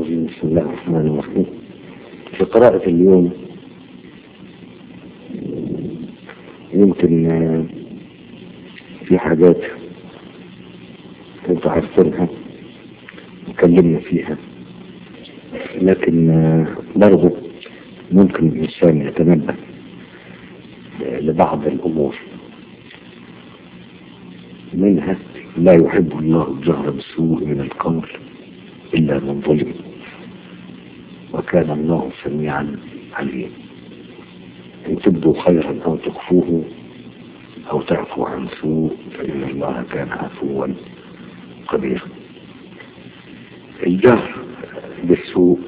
الرجيم. بسم الله الرحمن الرحيم. في قراءة اليوم يمكن في حاجات انتوا عارفينها وكلمنا فيها، لكن برضو ممكن الإنسان يتنبه لبعض الأمور. منها لا يحب الله الجهر بالسوء من القول إلا من ظلم، وكان الله سميعا عليم. إن تبدوا خيرا أو تخفوه أو تعفو عن سوء فإن الله كان عفوا قديرا. الجهر بالسوء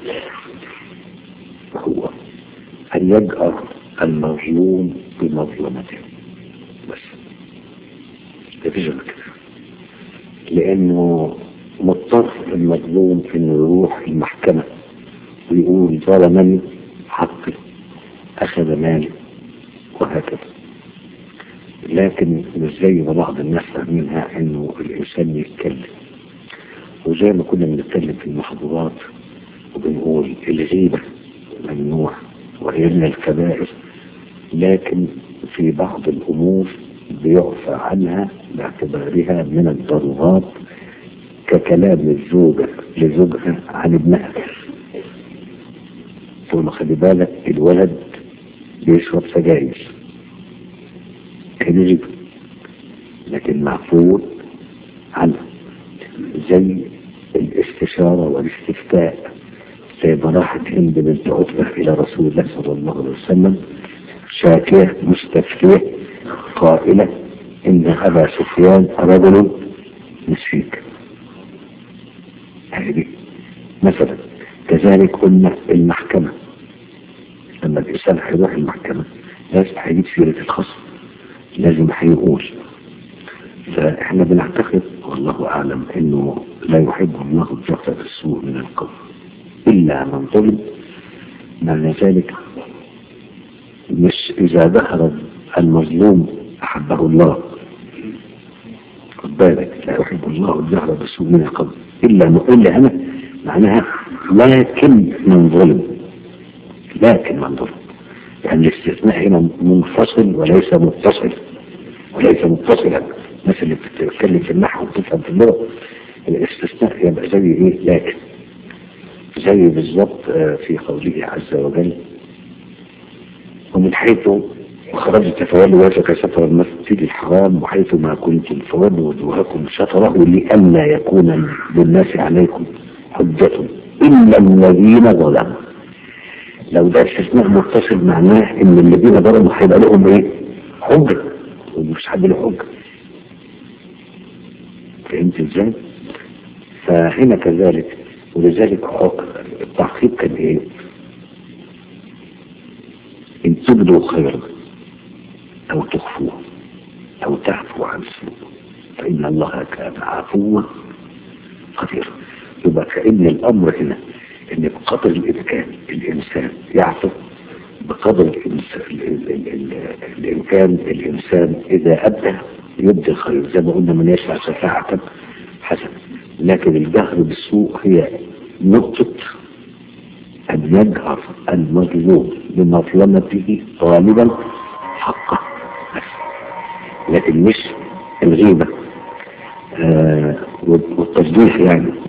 هو أن يجأر المظلوم بمظلمته بس، مفيش غير كده، لأنه مضطر المظلوم إنه يروح المحكمة ويقول ظلمني حقي، أخذ مالي، وهكذا. لكن مش زي ما بعض الناس فاهمينها إنه الإنسان يتكلم، وزي ما كنا بنتكلم في المحاضرات وبنقول الغيبة ممنوع وهي من الكبائر، لكن في بعض الأمور بيعفى عنها باعتبارها من الضرورات، ككلام الزوجة لزوجها عن ابنها. ثم خلي بالك الولد بيشرب سجاير كذب، لكن معفو عنها، زي الاستشارة والاستفتاء. زي ما راحت هند بنت عتبة إلى رسول الله صلى الله عليه وسلم شاكية مستفتية قائلة إن أبا سفيان رجل مسفيك. هذه مثلا. كذلك قلنا المحكمة، لما الإنسان هيروح المحكمة لازم هيجيب سيرة الخصم، لازم هيقول. فإحنا بنعتقد والله أعلم إنه لا يحب الله الجهر بالسوء من القول إلا من ظلم. معنى ذلك مش إذا ظهر المظلوم أحبه الله، خد بالك، لا يحب الله الجهر بالسوء من القول إلا نقول أنا معناها لكن من ظلم، لكن من ظلم، يعني الاستثناء هنا منفصل وليس متصل، وليس متصلا. الناس اللي بتتكلم في النحو وبتفهم في اللغة الاستثناء يبقى زي ايه؟ لكن زي بالضبط في قوله عز وجل ومن حيث خرجت فولوا وجهك شطر المسجد الحرام وحيث ما كنتم فولوا وجوهكم شطره لئلا يكون للناس عليكم حجة إلا الذين ظلموا. لو ده استثناء متصل معناه ان الذين ظلموا هيبقى لهم ايه؟ حجة، ومش حد له حجة. فهمت ازاي؟ فهنا كذلك، ولذلك التعقيب كان ايه؟ ان تبدوا خيرا او تخفوه او تعفو عن سوء فإن الله كان عفوا قديرا. يبقى كأن الامر هنا ان بقدر الامكان الانسان يعفو، بقدر الامكان الانسان اذا ابدى يبدي الخير، زي ما قلنا من يشفع شفاعة حسنة. لكن الجهر بالسوء هي نقطة ان يجهر المظلوم بمظلمته غالبا حقه، لكن مش الغيبة والتجديح يعني